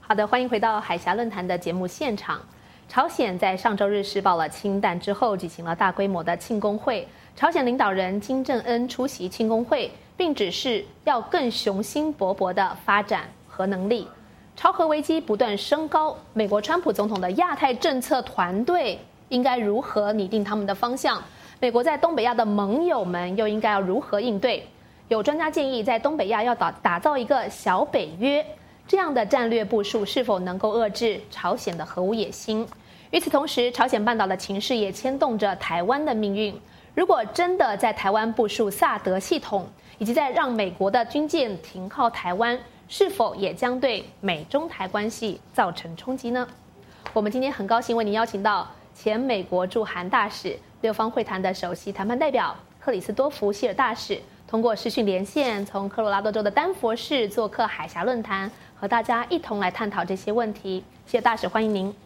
好的，欢迎回到海峡论坛的节目现场。朝鲜在上周日试爆了氢弹之后，举行了大规模的庆功会。朝鲜领导人金正恩出席庆功会，并指示要更雄心勃勃地发展核能力。朝核危机不断升高，美国川普总统的亚太政策团队应该如何拟定他们的方向？美国在东北亚的盟友们又应该要如何应对？有专家建议，在东北亚要打造一个小北约。这样的战略部署是否能够遏制朝鲜的核武野心？与此同时，朝鲜半岛的情势也牵动着台湾的命运。如果真的在台湾部署萨德系统，以及在让美国的军舰停靠台湾，是否也将对美中台关系造成冲击呢？我们今天很高兴为您邀请到前美国驻韩大使、六方会谈的首席谈判代表克里斯多福·希尔大使，通过视讯连线，从科罗拉多州的丹佛市做客海峡论坛，和大家一同来探讨这些问题。谢大使，欢迎您。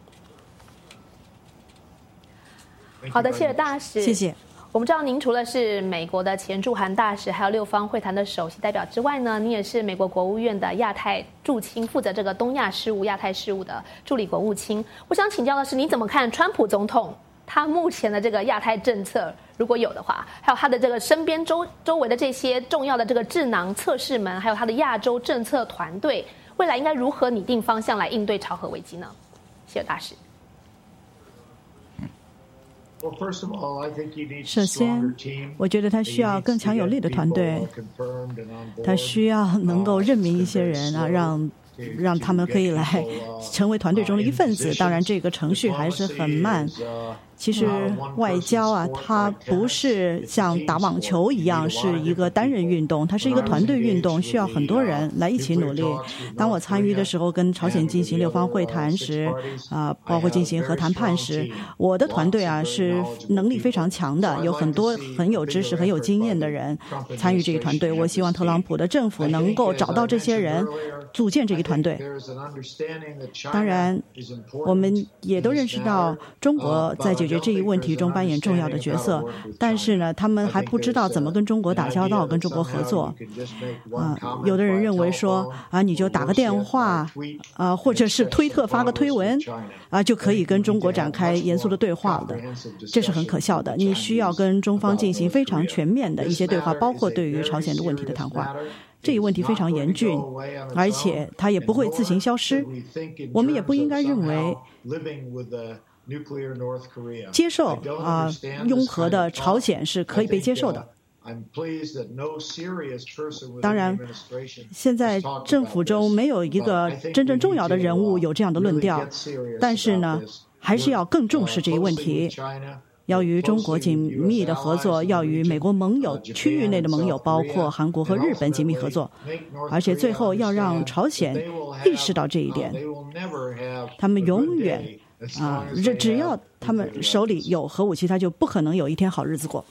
好的，谢大使， 谢谢。 我们知道您除了是美国的前驻韩大使，还有六方会谈的首席代表之外呢，您也是美国国务院的亚太驻青，负责这个东亚事务、亚太事务的助理国务卿。我想请教的是，你怎么看川普总统他目前的这个亚太政策，如果有的话，还有他的这个身边周围的这些重要的这个智囊测试们，还有他的亚洲政策团队，未来应该如何拟定方向来应对朝核危机呢？谢谢大使。 首先，我觉得他需要更强有力的团队，他需要能够任命一些人啊，让他们可以来成为团队中的一份子。当然，这个程序还是很慢。其实外交啊，它不是像打网球一样是一个单人运动，它是一个团队运动，需要很多人来一起努力。当我参与的时候，跟朝鲜进行六方会谈时，包括进行核谈判时，我的团队啊是能力非常强的，有很多很有知识、很有经验的人参与这个团队。我希望特朗普的政府能够找到这些人，组建这个团队。当然，我们也都认识到中国在解决这一问题中扮演重要的角色，但是呢，他们还不知道怎么跟中国打交道、跟中国合作。有的人认为说你就打个电话或者是推特发个推文就可以跟中国展开严肃的对话的，这是很可笑的。你需要跟中方进行非常全面的一些对话，包括对于朝鲜的问题的谈话。这一问题非常严峻，而且它也不会自行消失。我们也不应该认为接受拥核的朝鲜是可以被接受的。当然，现在政府中没有一个真正重要的人物有这样的论调，但是呢，还是要更重视这一问题。要与中国紧密的合作，要与美国盟友、区域内的盟友，包括韩国和日本紧密合作，而且最后要让朝鲜意识到这一点，他们永远只要他们手里有核武器，他就不可能有一天好日子过。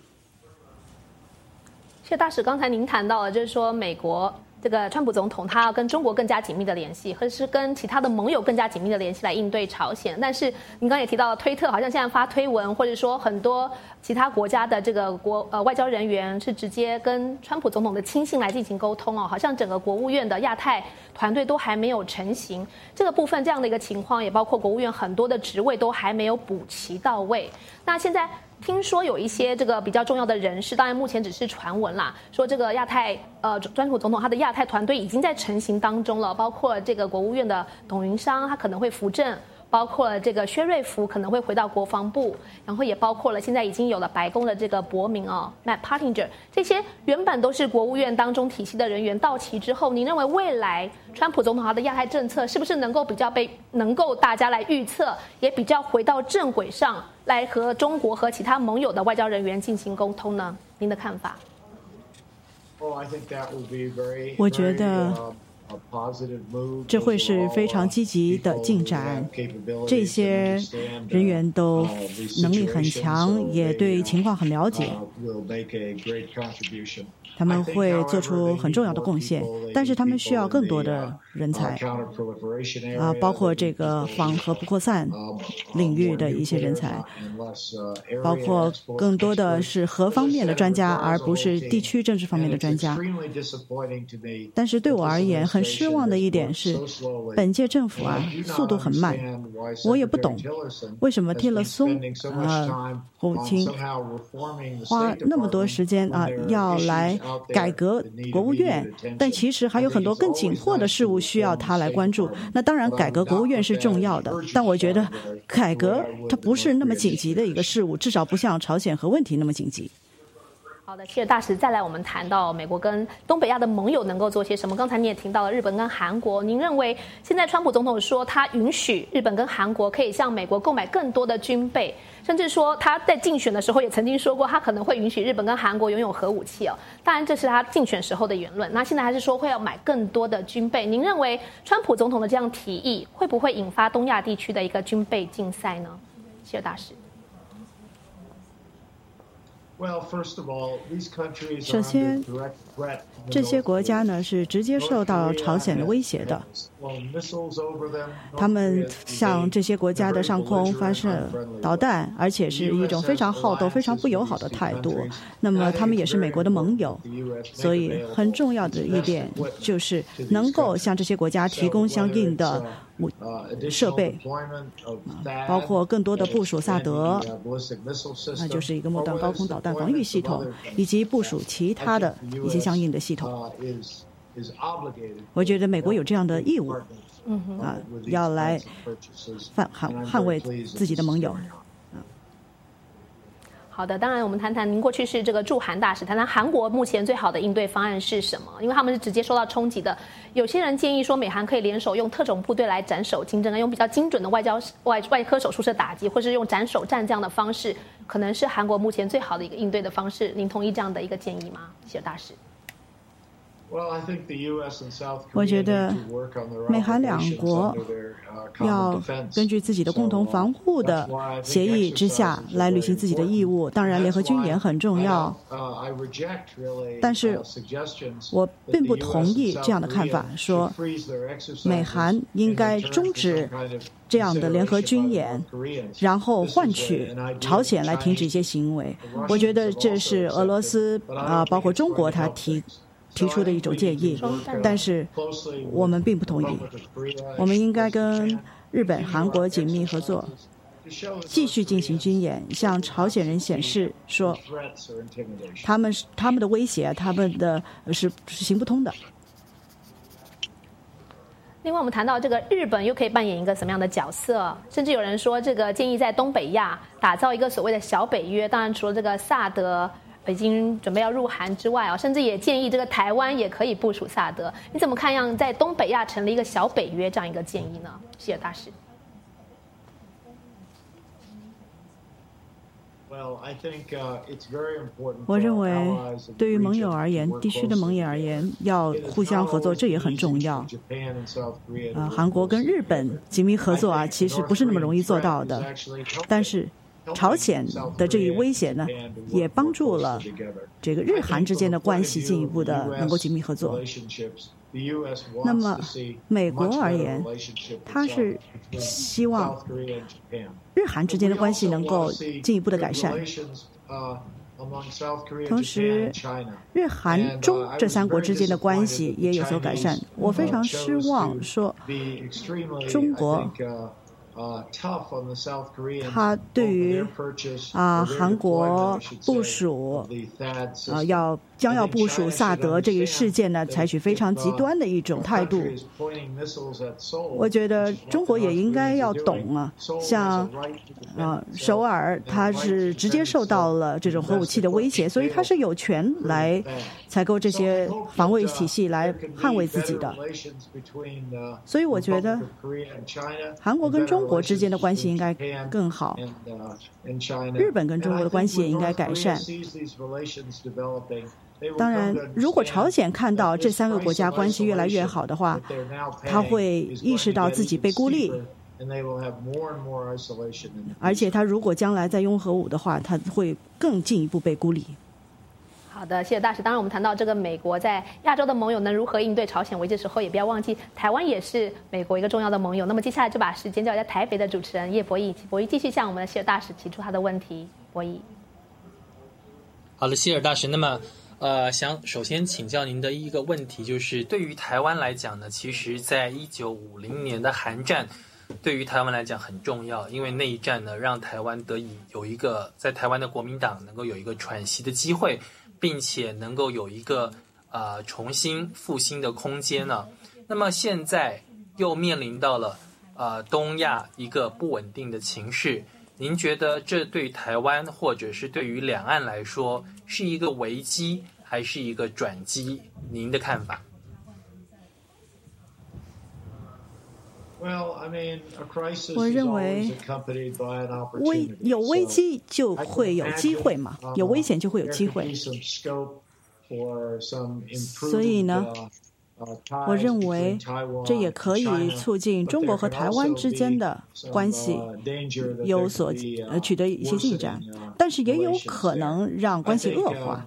谢大使，刚才您谈到了，就是说美国这个川普总统他要跟中国更加紧密的联系，或者是跟其他的盟友更加紧密的联系来应对朝鲜。但是您刚刚也提到了推特，好像现在发推文，或者说很多其他国家的这个外交人员是直接跟川普总统的亲信来进行沟通好像整个国务院的亚太团队都还没有成型。这个部分这样的一个情况，也包括国务院很多的职位都还没有补齐到位。那现在听说有一些这个比较重要的人士，当然目前只是传闻啦，说这个亚太川普总统他的亚太团队已经在成型当中了，包括这个国务院的董云商他可能会扶正，包括了这个薛瑞福可能会回到国防部，然后也包括了现在已经有了白宫的这个伯明Matt Pottinger， 这些原本都是国务院当中体系的人员到齐之后，您认为未来川普总统他的亚太政策是不是能够比较能够大家来预测，也比较回到正轨上来和中国和其他盟友的外交人员进行沟通呢？您的看法？ 我觉得这会是非常积极的进展，这些人员都能力很强，也对情况很了解。 他们会做出很重要的贡献，但是他们需要更多的人才包括这个反核不扩散领域的一些人才，包括更多的是核方面的专家，而不是地区政治方面的专家。但是对我而言，很失望的一点是，本届政府速度很慢。我也不懂为什么蒂勒松国务卿花那么多时间要来改革国务院，但其实还有很多更紧迫的事务需要他来关注。那当然改革国务院是重要的，但我觉得改革它不是那么紧急的一个事务，至少不像朝鲜核问题那么紧急。 好的，谢谢大使。再来，我们谈到美国跟东北亚的盟友能够做些什么。刚才你也听到了日本跟韩国，您认为现在川普总统说他允许日本跟韩国可以向美国购买更多的军备，甚至说他在竞选的时候也曾经说过，他可能会允许日本跟韩国拥有核武器哦。当然，这是他竞选时候的言论。那现在还是说会要买更多的军备。您认为川普总统的这样提议会不会引发东亚地区的一个军备竞赛呢？谢谢大使。 首先，这些国家呢是直接受到朝鲜的威胁的，他们向这些国家的上空发射导弹，而且是一种非常好斗、非常不友好的态度。那么他们也是美国的盟友，所以很重要的一点就是能够向这些国家提供相应的设备，包括更多的部署萨德，那就是一个末端高空导弹防御系统，以及部署其他的一些相应的系统。我觉得美国有这样的义务，要来捍卫自己的盟友。 好的，当然我们谈谈您过去是这个驻韩大使，谈谈韩国目前最好的应对方案是什么？因为他们是直接受到冲击的。有些人建议说，美韩可以联手用特种部队来斩首金正恩，用比较精准的外科手术式打击，或是用斩首战这样的方式，可能是韩国目前最好的一个应对的方式。您同意这样的一个建议吗，谢大使？ 我觉得美韩两国要根据自己的共同防护的协议之下来履行自己的义务。当然，联合军演很重要，但是我并不同意这样的看法，说美韩应该终止这样的联合军演，然后换取朝鲜来停止一些行为。我觉得这是俄罗斯包括中国他提出的一种建议，但是我们并不同意。我们应该跟日本、韩国紧密合作，继续进行军演，向朝鲜人显示说，他们的威胁，他们的是行不通的。 另外，我们谈到这个日本又可以扮演一个什么样的角色？甚至有人说，这个建议在东北亚打造一个所谓的小北约。当然，除了这个萨德已经准备要入韩之外甚至也建议这个台湾也可以部署萨德。你怎么看样在东北亚成立一个小北约这样一个建议呢？谢谢大使。 我认为对于盟友而言，地区的盟友而言，要互相合作，这也很重要。韩国跟日本紧密合作其实不是那么容易做到的，但是朝鲜的这一威胁呢，也帮助了这个日韩之间的关系进一步的能够紧密合作。那么美国而言，他是希望日韩之间的关系能够进一步的改善，同时日韩中这三国之间的关系也有所改善。我非常失望说中国他对于韩国部署将要部署萨德这一事件呢，采取非常极端的一种态度。我觉得中国也应该要懂像首尔，它是直接受到了这种核武器的威胁，所以它是有权来采购这些防卫体系来捍卫自己的。所以我觉得韩国跟中国之间的关系应该更好，日本跟中国的关系也应该改善。当然，如果朝鲜看到这三个国家关系越来越好的话，他会意识到自己被孤立，而且他如果将来再拥核武的话，他会更进一步被孤立。 好的，谢谢大使。当然，我们谈到这个美国在亚洲的盟友能如何应对朝鲜危机的时候，也不要忘记台湾也是美国一个重要的盟友。那么接下来就把时间交给在台北的主持人叶博弈，请博弈继续向我们的希尔大使提出他的问题。博弈， 好的，希尔大使。那么，想首先请教您的一个问题，就是对于台湾来讲呢，其实在1950年的韩战，对于台湾来讲很重要，因为那一战呢，让台湾得以有一个在台湾的国民党能够有一个喘息的机会。并且能够有一个重新复兴的空间呢。那么现在又面临到了东亚一个不稳定的情势，您觉得这对台湾或者是对于两岸来说是一个危机还是一个转机？您的看法？ 我认为有危机就会有机会嘛，有危险就会有机会。所以呢，我认为这也可以促进中国和台湾之间的关系有所取得一些进展，但是也有可能让关系恶化。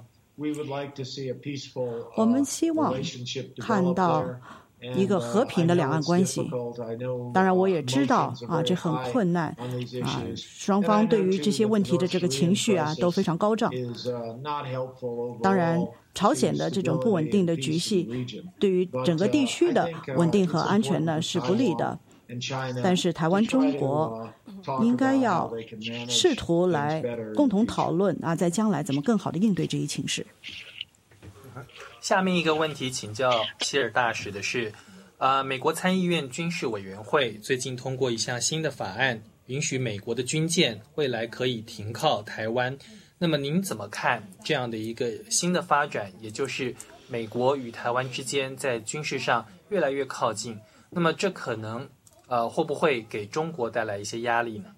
我们希望看到一个和平的两岸关系，当然我也知道这很困难双方对于这些问题的这个情绪都非常高涨。当然，朝鲜的这种不稳定的局势，对于整个地区的稳定和安全呢是不利的。但是台湾、中国应该要试图来共同讨论在将来怎么更好的应对这一情势。 下面一个问题请教希尔大使的是，美国参议院军事委员会最近通过一项新的法案，允许美国的军舰未来可以停靠台湾。那么您怎么看这样的一个新的发展，也就是美国与台湾之间在军事上越来越靠近？那么这可能会不会给中国带来一些压力呢？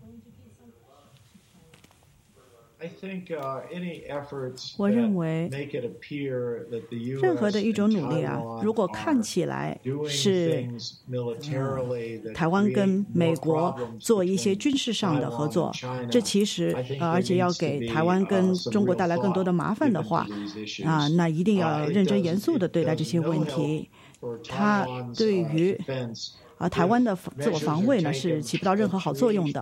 我认为任何的一种努力如果看起来是台湾跟美国做一些军事上的合作，这其实而且要给台湾跟中国带来更多的麻烦的话那一定要认真严肃的对待这些问题。它对于台湾的自我防卫呢是起不到任何好作用的，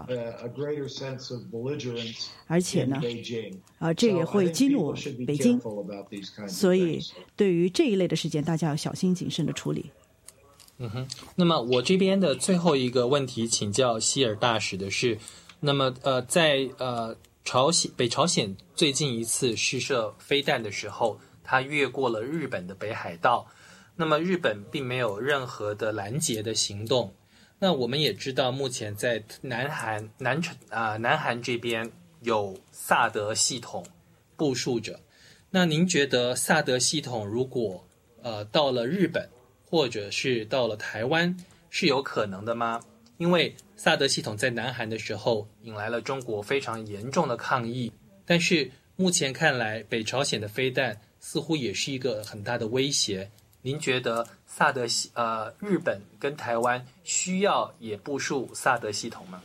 而且呢这也会激怒北京，所以对于这一类的事件大家要小心谨慎的处理。 那么我这边的最后一个问题请教希尔大使的是，那么在北朝鲜最近一次试射飞弹的时候，它越过了日本的北海道，那么日本并没有任何的拦截的行动。那我们也知道，目前在南韩这边有萨德系统部署着。那您觉得萨德系统如果到了日本或者是到了台湾是有可能的吗？因为萨德系统在南韩的时候引来了中国非常严重的抗议，但是目前看来北朝鲜的飞弹似乎也是一个很大的威胁。您觉得日本跟台湾需要也部署萨德系统吗？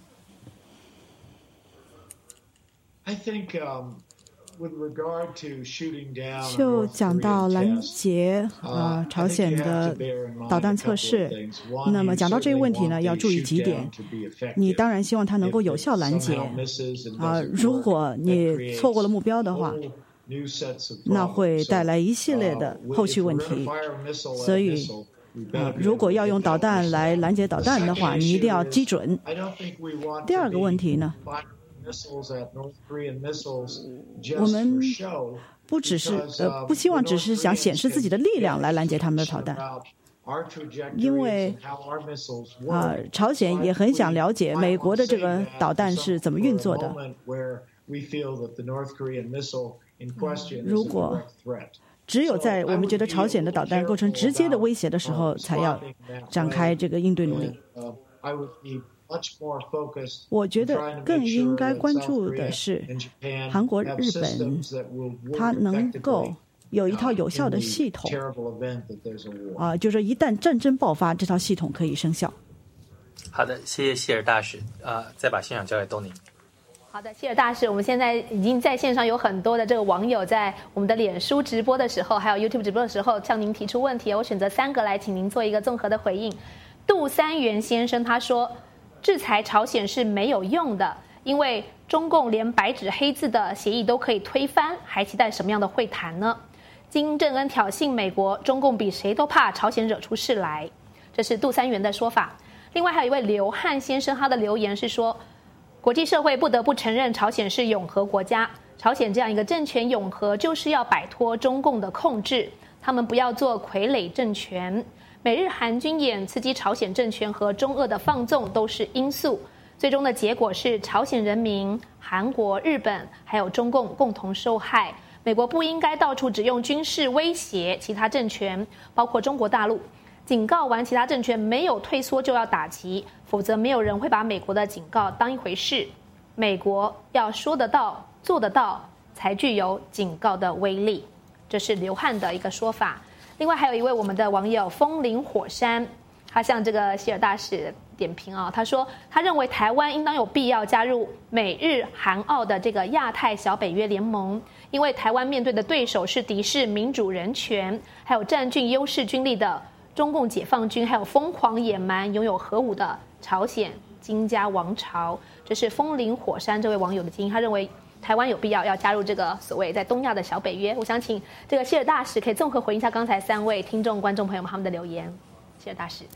就讲到拦截朝鲜的导弹测试，那么讲到这个问题呢，要注意几点。你当然希望它能够有效拦截如果你错过了目标的话，那会带来一系列的后续问题。所以如果要用导弹来拦截导弹的话，你一定要击准。第二个问题呢，我们不只是不希望只是想显示自己的力量来拦截他们的导弹，因为朝鲜也很想了解美国的这个导弹是怎么运作的。如果只有在我们觉得朝鲜的导弹构成直接的威胁的时候，才要展开这个应对努力。我觉得更应该关注的是韩国、日本，它能够有一套有效的系统就是一旦战争爆发，这套系统可以生效。 好的，谢谢希尔大使再把现场交给东宁。 好的，希尔大使，我们现在已经在线上有很多的这个网友在我们的脸书直播的时候，还有 YouTube 直播的时候向您提出问题，我选择3个来请您做一个综合的回应。杜三元先生他说，制裁朝鲜是没有用的，因为中共连白纸黑字的协议都可以推翻，还期待什么样的会谈呢？金正恩挑衅美国，中共比谁都怕朝鲜惹出事来，这是杜三元的说法。另外还有一位刘汉先生，他的留言是说，国际社会不得不承认朝鲜是永和国家，朝鲜这样一个政权永和就是要摆脱中共的控制，他们不要做傀儡政权。美日韩军演刺激朝鲜政权和中俄的放纵都是因素，最终的结果是朝鲜人民、韩国、日本还有中共共同受害。美国不应该到处只用军事威胁其他政权，包括中国大陆，警告完其他政权没有退缩就要打击，否则没有人会把美国的警告当一回事。美国要说得到做得到，才具有警告的威力。这是刘汉的一个说法。另外还有一位我们的网友风林火山，他向这个希尔大使点评啊，他说他认为台湾应当有必要加入美日韩澳的这个亚太小北约联盟，因为台湾面对的对手是敌视民主人权，还有占据优势军力的中共解放军，还有疯狂野蛮拥有核武的朝鲜金家王朝。这是风林火山这位网友的建议，他认为台湾有必要加入这个所谓在东亚的小北约。我想请这个希尔大使可以综合回应一下刚才3位听众观众朋友们他们的留言。希尔大使，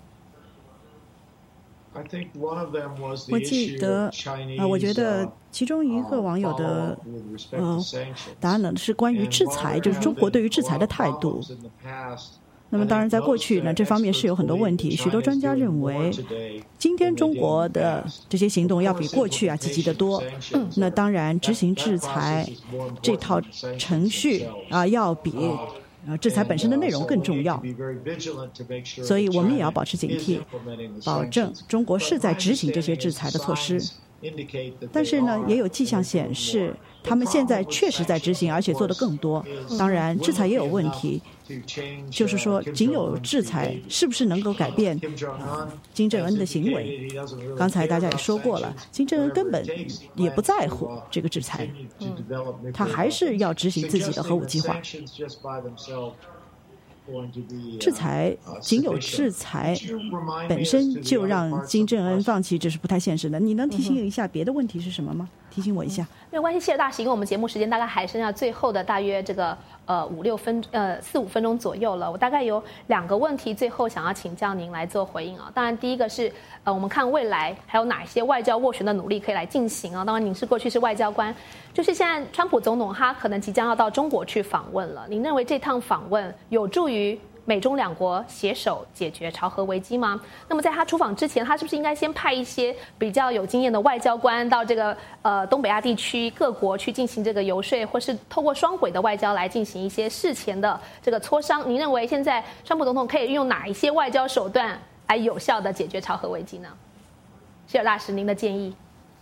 我记得我觉得其中一个网友的答案呢是关于制裁，就是中国对于制裁的态度。那么当然在过去呢，这方面是有很多问题，许多专家认为今天中国的这些行动要比过去积极得多。那当然执行制裁这套程序要比制裁本身的内容更重要，所以我们也要保持警惕，保证中国是在执行这些制裁的措施。但是呢，也有迹象显示他们现在确实在执行，而且做得更多。当然制裁也有问题，就是说仅有制裁是不是能够改变金正恩的行为？刚才大家也说过了，金正恩根本也不在乎这个制裁，他还是要执行自己的核武计划。制裁仅有制裁本身就让金正恩放弃，这是不太现实的。你能提醒一下别的问题是什么吗？提醒我一下。 没有关系，谢谢大使，因为我们节目时间大概还剩下最后的大约这个4-5分钟左右了。我大概有2个问题，最后想要请教您来做回应啊。当然，第一个是我们看未来还有哪些外交斡旋的努力可以来进行啊？当然，您是过去是外交官，就是现在川普总统他可能即将要到中国去访问了。您认为这趟访问有助于美中2国携手解决朝核危机吗？那么在他出访之前，他是不是应该先派一些比较有经验的外交官到这个东北亚地区各国去进行这个游说，或是透过双轨的外交来进行一些事前的这个磋商？您认为现在川普总统可以运用哪一些外交手段来有效的解决朝核危机呢？希尔大使，您的建议？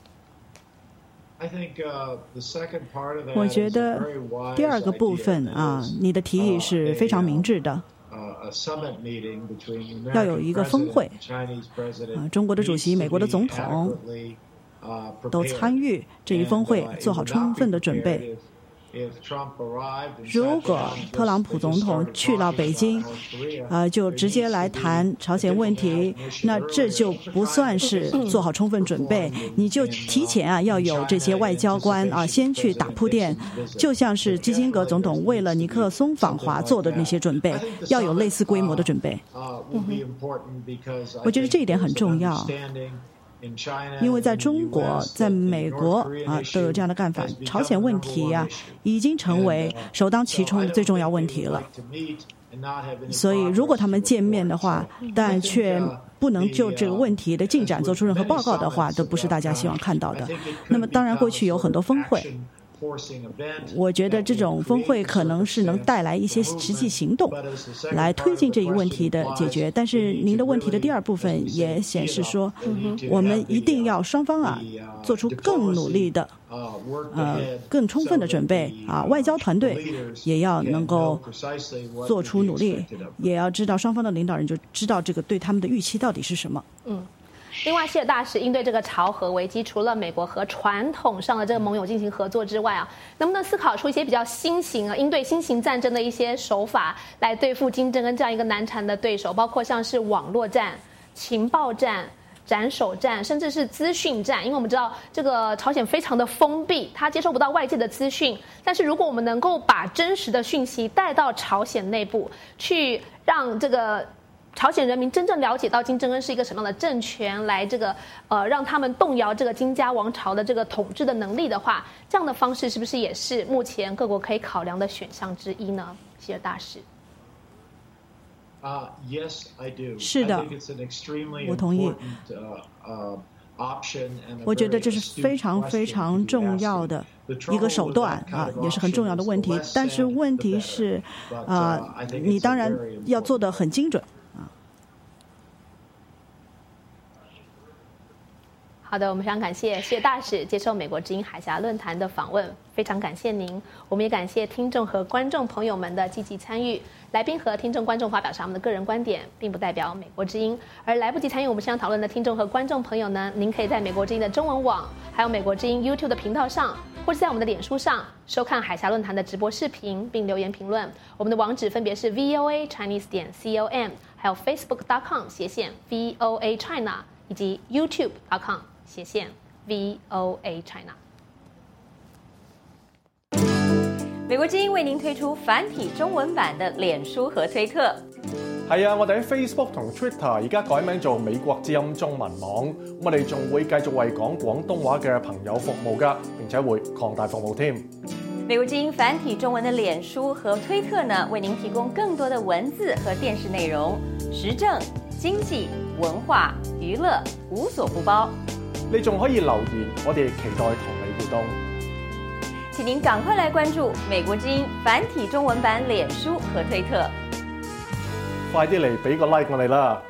我觉得第2个部分你的提议是非常明智的。要有一个峰会，中国的主席、美国的总统都参与这一峰会，做好充分的准备。如果特朗普总统去到北京，就直接来谈朝鲜问题，那这就不算是做好充分准备。你就提前要有这些外交官先去打铺垫，就像是基辛格总统为了尼克松访华做的那些准备，要有类似规模的准备。我觉得这一点很重要。因为在中国、在美国都有这样的干法，朝鲜问题已经成为首当其冲的最重要问题了。所以，如果他们见面的话，但却不能就这个问题的进展做出任何报告的话，都不是大家希望看到的。那么，当然过去有很多峰会。我觉得这种峰会可能是能带来一些实际行动，来推进这一问题的解决。但是您的问题的第2部分也显示说，我们一定要双方做出更努力的、更充分的准备外交团队也要能够做出努力，也要知道双方的领导人就知道这个对他们的预期到底是什么。 另外，希尔大使应对这个朝核危机，除了美国和传统上的这个盟友进行合作之外啊，能不能思考出一些比较新型应对新型战争的一些手法，来对付金正恩这样一个难缠的对手，包括像是网络战、情报战、斩首战，甚至是资讯战，因为我们知道这个朝鲜非常的封闭，它接收不到外界的资讯。但是如果我们能够把真实的讯息带到朝鲜内部，去让这个朝鲜人民真正了解到金正恩是一个什么样的政权，来这个让他们动摇这个金家王朝的这个统治的能力的话，这样的方式是不是也是目前各国可以考量的选项之一呢？希尔大使。 Yes, I do. 是的，我同意。我觉得这是非常非常重要的一个手段啊，也是很重要的问题。但是问题是，你当然要做得很精准啊。 好的，我们非常感谢谢大使接受美国之音海峡论坛的访问，非常感谢您。我们也感谢听众和观众朋友们的积极参与。来宾和听众观众发表上他们的个人观点，并不代表美国之音。而来不及参与我们现场讨论的听众和观众朋友呢，您可以在美国之音的中文网，还有美国之音 YouTube 的频道上，或是在我们的脸书上收看海峡论坛的直播视频，并留言评论。我们的网址分别是 voachinese.com， 还有 facebook.com/VOA China， 以及 youtube.com/VOA China。 美國之音為您推出繁體中文版的臉書和推特。 係啊，我哋喺 Facebook 同 Twitter 而家改名做美國之音中文網，我哋仲會繼續為講廣東話嘅朋友服務㗎，並且會擴大服務添。 美國之音繁體中文的臉書和推特呢，為您提供更多的文字和電視內容，時政、經濟、文化、娛樂無所不包。 你仲可以留言，我哋期待同你互動。 請您趕快來關注美國之音繁體中文版臉書和推特。 快啲嚟俾個 like 我哋啦！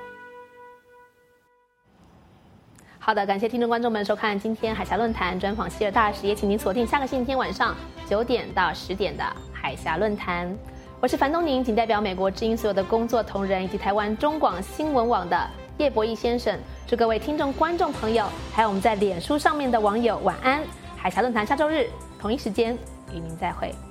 好的，感謝聽眾觀眾們收看今天海峽論壇專訪希爾大使，也請您鎖定下個星期天晚上9點到10點的海峽論壇。我是樊東寧，僅代表美國之音所有的工作同仁以及台灣中廣新聞網的葉博義先生，祝各位聽眾觀眾朋友，還有我們在臉書上面的網友晚安。海峽論壇下週日同一時間與您再會。